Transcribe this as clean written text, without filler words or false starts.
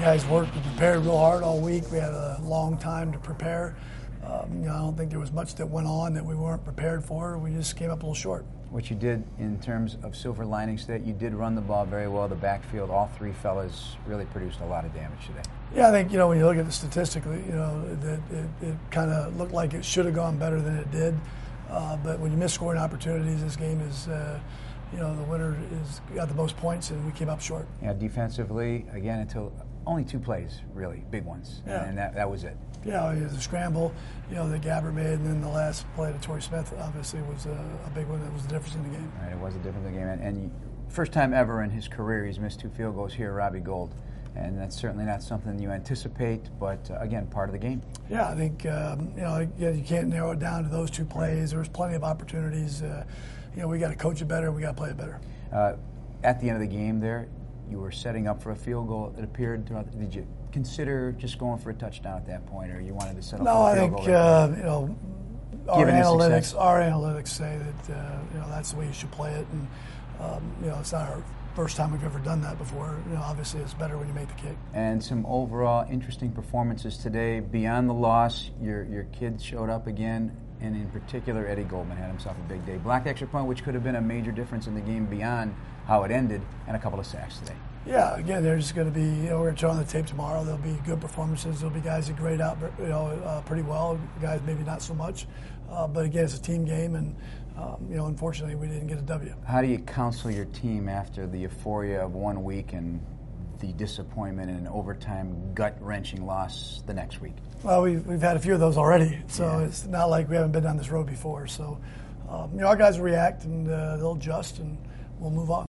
guys worked and prepared real hard all week. We had a long time to prepare. I don't think there was much that went on that we weren't prepared for. We just came up a little short. What you did in terms of silver linings, that you did run the ball very well. The backfield, all three fellas really produced a lot of damage today. Yeah, I think, when you look at it statistically, it kind of looked like it should have gone better than it did. But when you miss scoring opportunities, this game is, the winner got the most points, and we came up short. Yeah, defensively, again, until only 2 plays, really, big ones, yeah. And that was it. Yeah, it was a scramble, that Gabbert made, and then the last play to Torrey Smith obviously was a big one that was the difference in the game. Right, it was a difference in the game, and first time ever in his career he's missed 2 field goals here, Robbie Gould, and that's certainly not something you anticipate, but again, part of the game. Yeah, I think you can't narrow it down to those 2 plays. There was plenty of opportunities. We got to coach it better. We got to play it better. At the end of the game, there, you were setting up for a field goal. It appeared. Did you consider just going for a touchdown at that point, or you wanted to settle for a field goal? No, I think our analytics say that that's the way you should play it, and it's not our first time we've ever done that before. Obviously it's better when you make the kick. And some overall interesting performances today. Beyond the loss, your kids showed up again, and in particular Eddie Goldman had himself a big day. Blocked extra point, which could have been a major difference in the game beyond how it ended, and a couple of sacks today. Yeah, again, they're just going to be, we're going to show on the tape tomorrow. There'll be good performances. There'll be guys that grade out, pretty well. Guys maybe not so much. But again, it's a team game, and unfortunately, we didn't get a W. How do you counsel your team after the euphoria of 1 week and the disappointment and an overtime gut-wrenching loss the next week? Well, we've had a few of those already, so It's not like we haven't been down this road before. So, our guys will react, and they'll adjust, and we'll move on.